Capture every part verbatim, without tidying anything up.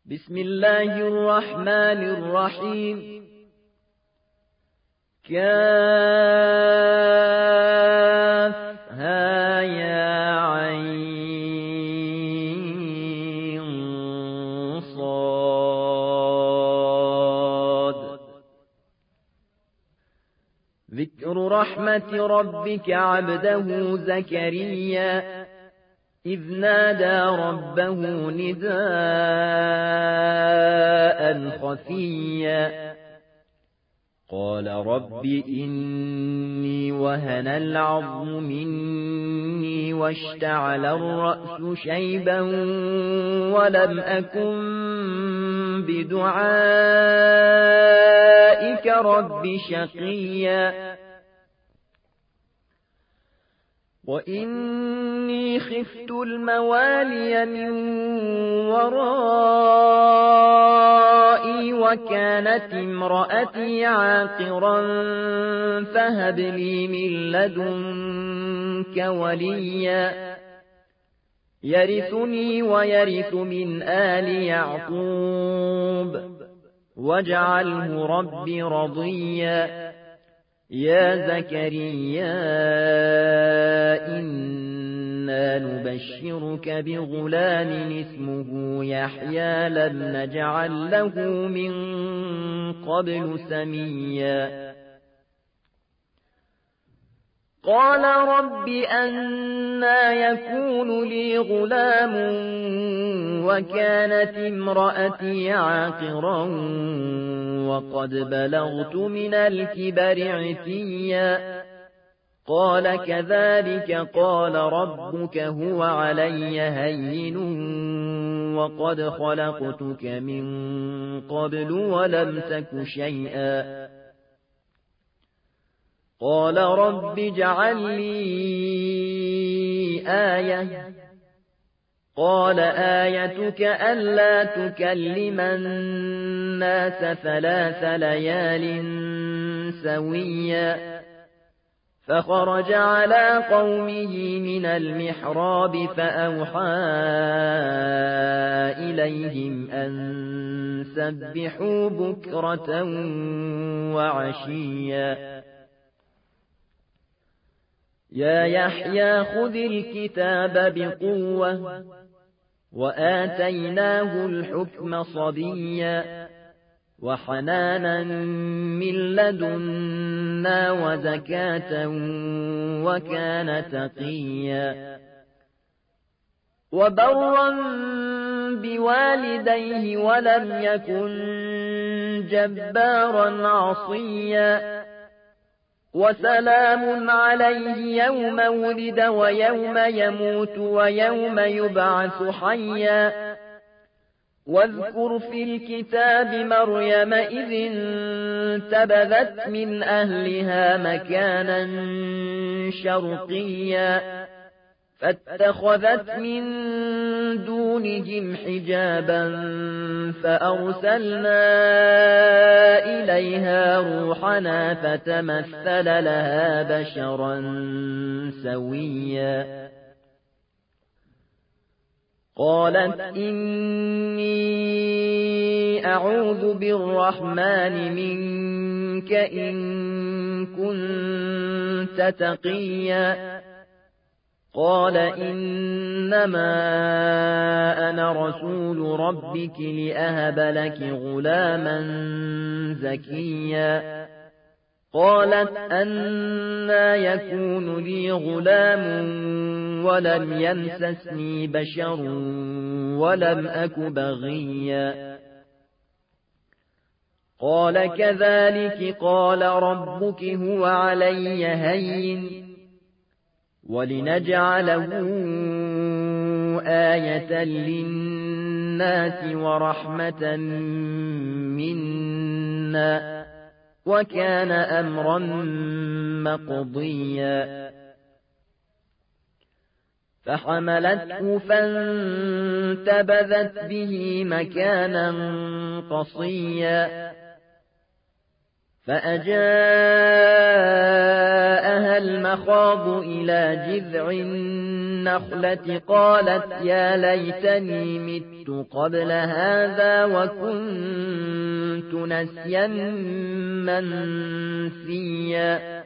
بسم الله الرحمن الرحيم. كافها يا عين صاد. ذكر رحمة ربك عبده زكريا إذ نادى ربه نداء خفيا قال رب إني وهن العظم مني واشتعل الرأس شيبا ولم أكن بدعائك رب شقيا وإني خفت الموالي من ورائي وكانت امرأتي عاقرا فهب لي من لدنك وليا يرثني ويرث من آل يعقوب واجعله رب رضيا يا زكريا إنا نبشرك بغلام اسمه يحيى لم نجعل له من قبل سميا قال رب أنى يكون لي غلام وكانت امرأتي عاقرا وقد بلغت من الكبر عتيا قال كذلك قال ربك هو علي هين وقد خلقتك من قبل ولم تك شيئا قال رب اجعل لي آية قال آيتك ألا تكلم الناس ثلاث ليال سويا فخرج على قومه من المحراب فأوحى إليهم أن سبحوا بكرة وعشيا يا يحيى خذ الكتاب بقوة وآتيناه الحكم صبيا وحنانا من لدنا وزكاة وكان تقيا وبرا بوالديه ولم يكن جبارا عصيا وسلام عليه يوم ولد ويوم يموت ويوم يبعث حيا واذكر في الكتاب مريم إذ انتبذت من أهلها مكانا شرقيا فاتخذت من دونهم حجابا فأرسلنا إليها روحنا فتمثل لها بشرا سويا قالت إني أعوذ بالرحمن منك إن كنت تقيا قال إنما أنا رسول ربك لأهب لك غلاما زكيا قالت أنى يكون لي غلام ولم يمسسني بشر ولم أك بغيا قال كذلك قال ربك هو علي هين ولنجعله آية للناس ورحمة منا وكان أمرا مقضيا فحملته فانتبذت به مكانا قصيا فأجاءها المخاض إلى جذع النخلة قالت يا ليتني مت قبل هذا وكنت نسيا منسيا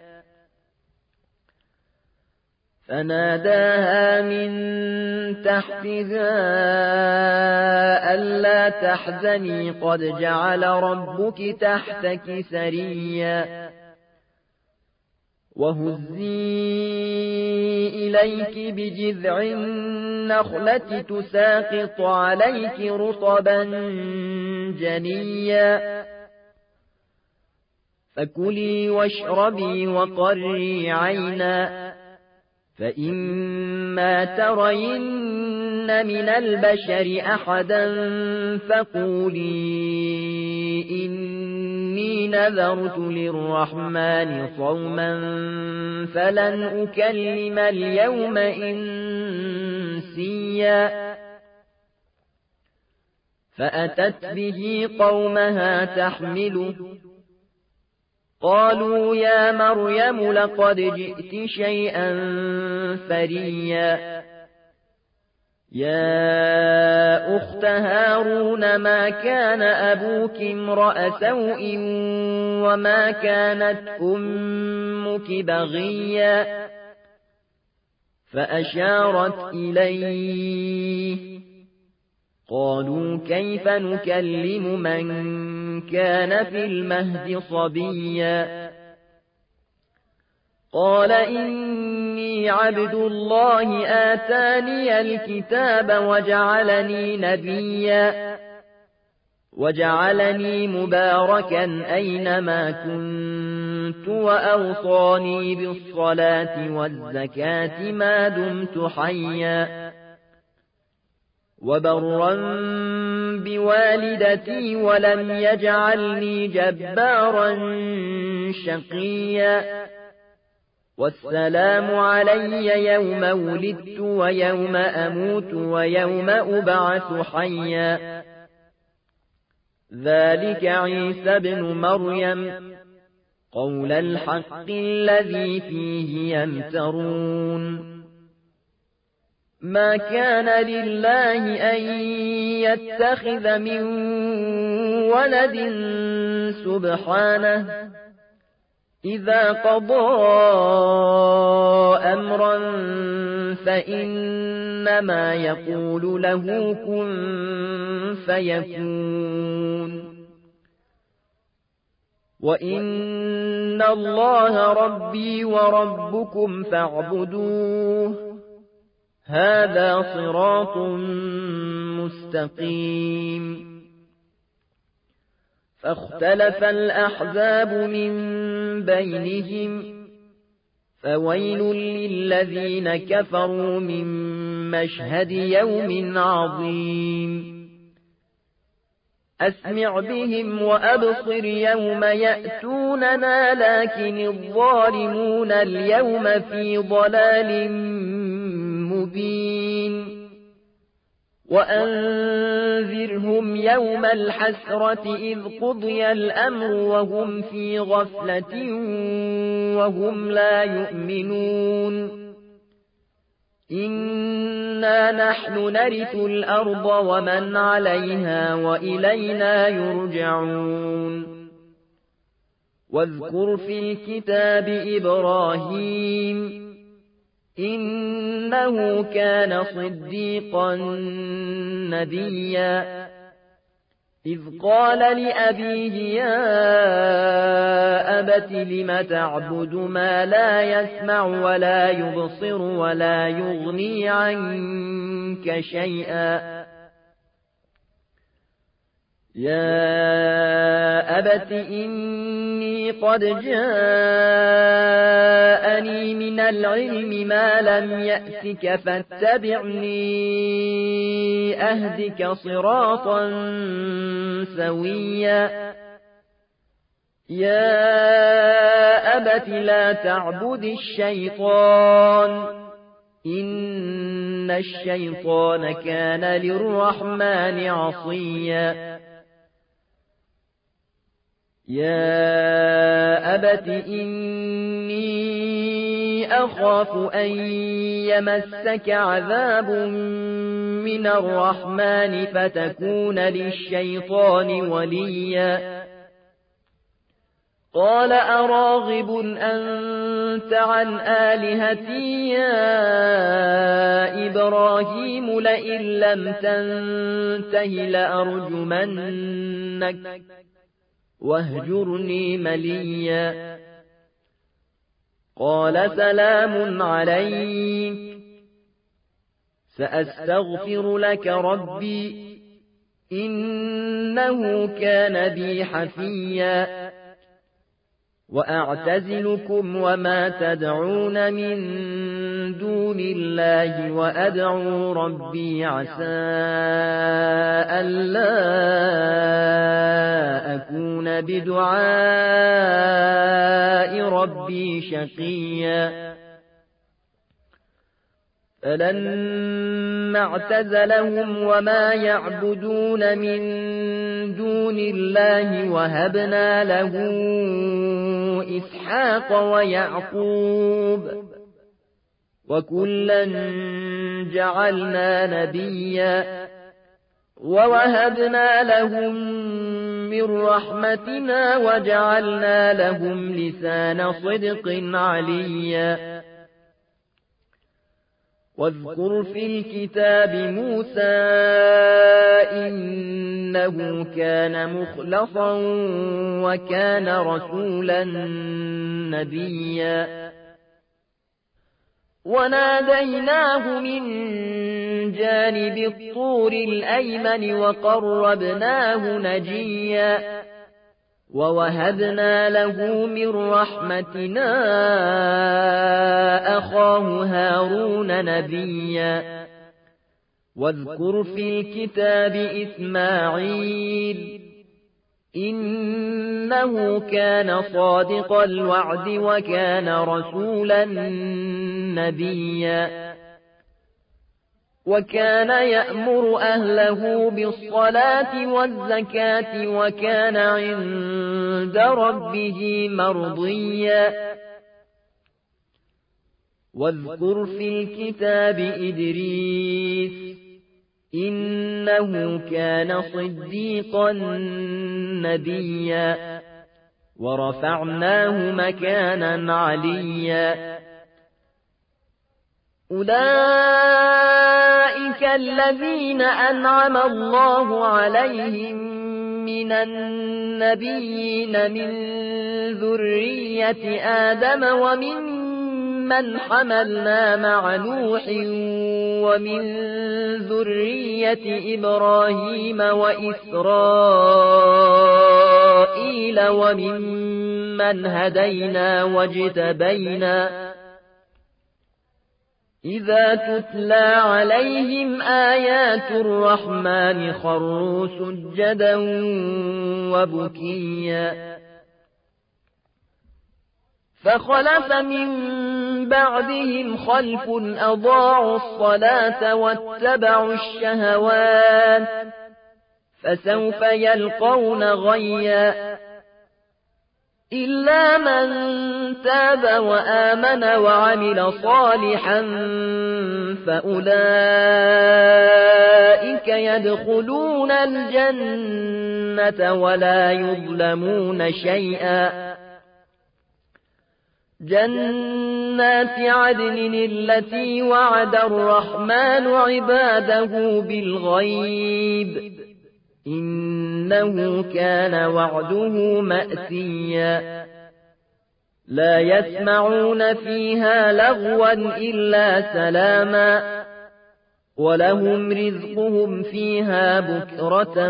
فناداها من تحتها ألا تحزني قد جعل ربك تحتك سريا وهزي إليك بجذع النخلة تساقط عليك رطبا جنيا فكلي واشربي وقري عينا فإما ترين من البشر أحدا فقولي إني نذرت للرحمن صوما فلن أكلم اليوم إنسيا فأتت به قومها تحمله قالوا يا مريم لقد جئت شيئا فريا يا أخت هارون ما كان أبوك امرأ سوء وما كانت أمك بغيا فأشارت إليه قالوا كيف نكلم من كان في المهد صبيا قال إني عبد الله آتاني الكتاب وجعلني نبيا وجعلني مباركا أينما كنت وأوصاني بالصلاة والزكاة ما دمت حيا وبرا بوالدتي ولم يجعلني جبارا شقيا والسلام علي يوم ولدت ويوم أموت ويوم أبعث حيا ذلك عيسى بن مريم قول الحق الذي فيه يمترون ما كان لله أن يتخذ من ولد سبحانه إذا قضى أمرا فإنما يقول له كن فيكون وإن الله ربي وربكم فاعبدوه هذا صراط مستقيم فاختلف الأحزاب من بينهم فويل للذين كفروا من مشهد يوم عظيم أسمع بهم وأبصر يوم يأتوننا لكن الظالمون اليوم في ضلال مبين وأنذرهم يوم الحسرة إذ قضي الأمر وهم في غفلة وهم لا يؤمنون إنا نحن نرث الأرض ومن عليها وإلينا يرجعون واذكر في الكتاب إبراهيم إنه كان صديقا نبيا إذ قال لأبيه يا أبت لم تعبد ما لا يسمع ولا يبصر ولا يغني عنك شيئا يا أبت إني قد جاءني من العلم ما لم يأتك فاتبعني أهدك صراطا سويا يا أبت لا تعبد الشيطان إن الشيطان كان للرحمن عصيا يا أبت إني أخاف أن يمسك عذاب من الرحمن فتكون للشيطان وليا قال أراغب أنت عن آلهتي يا إبراهيم لئن لم تنته لأرجمنك واهجرني مليا قال سلام عليك سأستغفر لك ربي إنه كان بي حفيا وأعتزلكم وما تدعون من دون الله وأدعو ربي عسى ألا أكون بدعاء ربي شقيا فلما اعتزلهم وما يعبدون من دون الله وهبنا له إسحاق ويعقوب وكلا جعلنا نبيا ووهبنا لهم من رحمتنا وجعلنا لهم لسان صدق عليا واذكر في الكتاب موسى إنه كان مخلصا وكان رسولا نبيا وناديناه من جانب الطور الأيمن وقربناه نجيا ووهبنا له من رحمتنا أخاه هارون نبيا واذكر في الكتاب إسماعيل إنه كان صادق الوعد وكان رسولا نبيا وكان يأمر أهله بالصلاة والزكاة وكان عند ربه مرضيا واذكر في الكتاب إدريس إنه كان صديقا نبيا ورفعناه مكانا عليا أولئك الذين أنعم الله عليهم من النبيين من ذرية آدم ومن من حملنا مع نوح ومن ذرية إبراهيم وإسرائيل وممن هدينا واجتبينا إذا تتلى عليهم آيات الرحمن خروا سجدا وبكيا فخلف من بعدهم خلف أضاعوا الصلاة واتبعوا الشهوات فسوف يلقون غيا إلا من تاب وآمن وعمل صالحا فأولئك يدخلون الجنة ولا يظلمون شيئا جنات عدن التي وعد الرحمن عباده بالغيب إنه كان وعده مأتيا لا يسمعون فيها لغوا إلا سلاما ولهم رزقهم فيها بكرة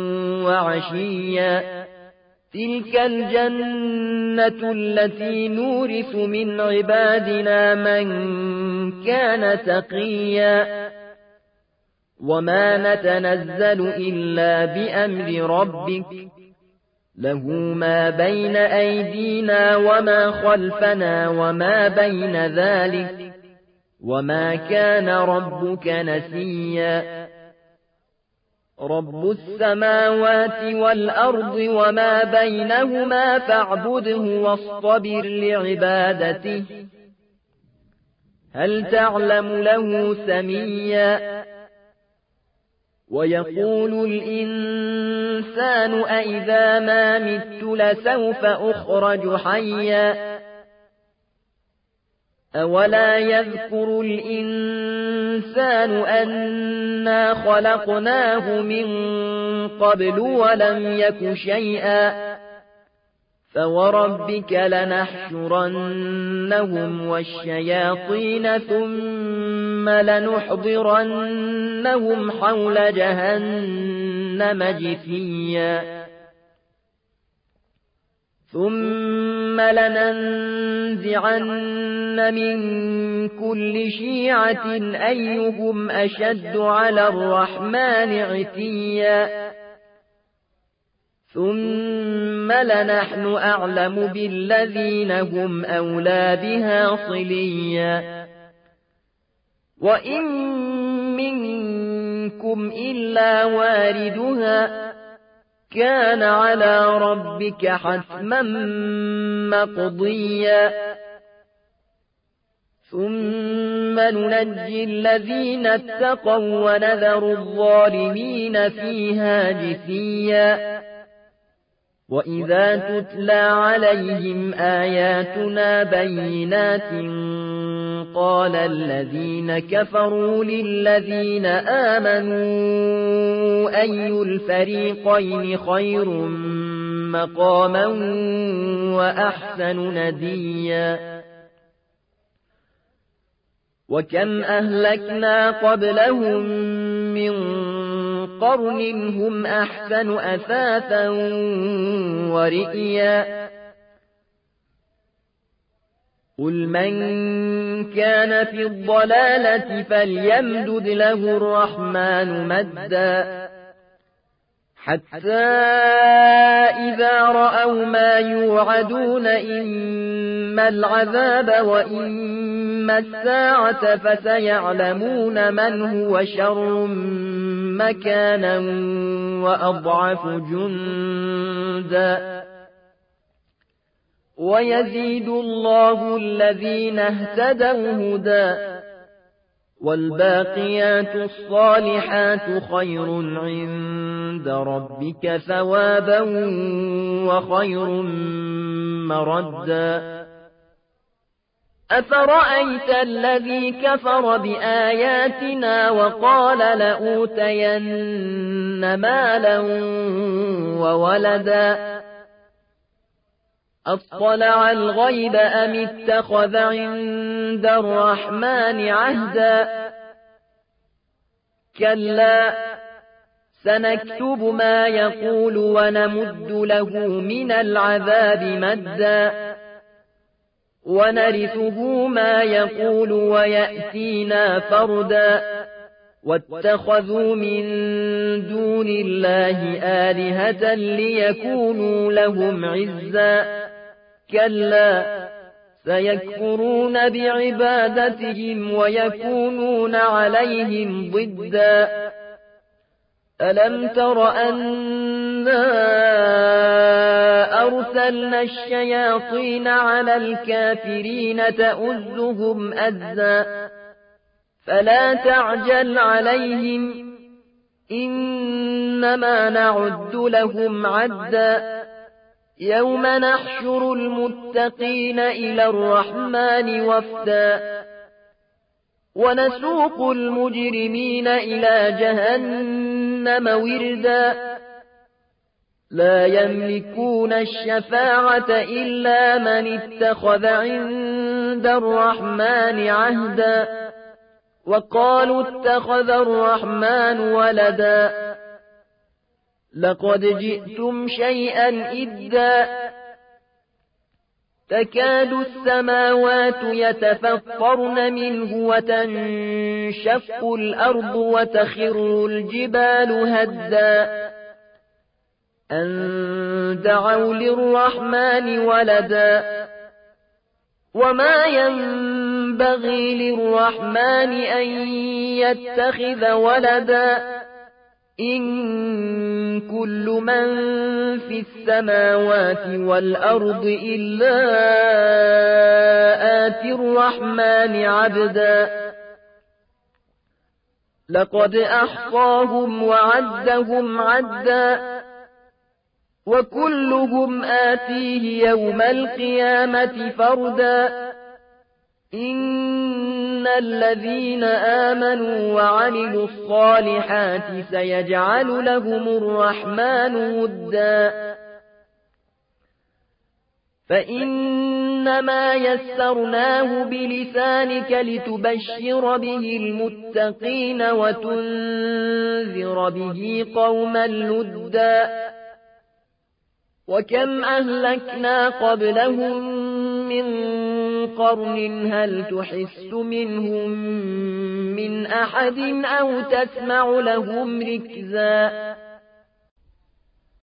وعشيا تلك الجنة التي نورث من عبادنا من كان تقيا وما نتنزل إلا بأمر ربك له ما بين أيدينا وما خلفنا وما بين ذلك وما كان ربك نسيا رب السماوات والأرض وما بينهما فاعبده واصطبر لعبادته هل تعلم له سميا ويقول الإنسان أئذا ما مت لسوف أخرج حيا أولا يذكر الإنسان أنا خلقناه من قبل ولم يك شيئا فوربك لنحشرنهم والشياطين ثم لنحضرنهم حول جهنم جثيا ثم لننزعن من كل شيعة أيهم أشد على الرحمن عتيا ثم لنحن أعلم بالذين هم أولى بها صليا وإن منكم إلا واردها كان على ربك حتما مقضيا ثم ننجي الذين اتقوا ونذر الظالمين فيها جثيا وإذا تتلى عليهم آياتنا بينات قال الذين كفروا للذين آمنوا أي الفريقين خير مقاما وأحسن نديا وكم أهلكنا قبلهم من قرن هم أحسن أثاثا ورئيا قل من كان في الضلالة فليمدد له الرحمن مدا حتى إذا رأوا ما يوعدون إما العذاب وإما الساعة فسيعلمون من هو شر مكانا وأضعف جندا ويزيد الله الذين اهتدوا هدى والباقيات الصالحات خير عند ربك ثوابا وخير مردا أفرأيت الذي كفر بآياتنا وقال لأوتين مالا وولدا أطلع الغيب أم اتخذ عند الرحمن عهدا كلا سنكتب ما يقول ونمد له من العذاب مدا ونرثه ما يقول ويأتينا فردا واتخذوا من دون الله آلهة ليكونوا لهم عزا كلا سيكفرون بعبادتهم ويكونون عليهم ضدا ألم تر أنا أرسلنا الشياطين على الكافرين تؤزهم أزا فلا تعجل عليهم إنما نعد لهم عدا يوم نحشر المتقين إلى الرحمن وفدا ونسوق المجرمين إلى جهنم وردا لا يملكون الشفاعة إلا من اتخذ عند الرحمن عهدا وقالوا اتخذ الرحمن ولدا لقد جئتم شيئا إدا تكاد السماوات يتفطرن منه وتنشق الأرض وتخر الجبال هدا أن دعوا للرحمن ولدا وما ينبغي للرحمن أن يتخذ ولدا إن كل من في السماوات والأرض إلا آتي الرحمن عبدا لقد أحصاهم وعدهم عدا وكلهم آتيه يوم القيامة فردا إن الذين آمنوا وعملوا الصالحات سيجعل لهم الرحمن ودا فإنما يسرناه بلسانك لتبشر به المتقين وتنذر به قوما لدا وكم أهلكنا قبلهم من قرن هل تحس منهم من أحد أو تسمع لهم ركزا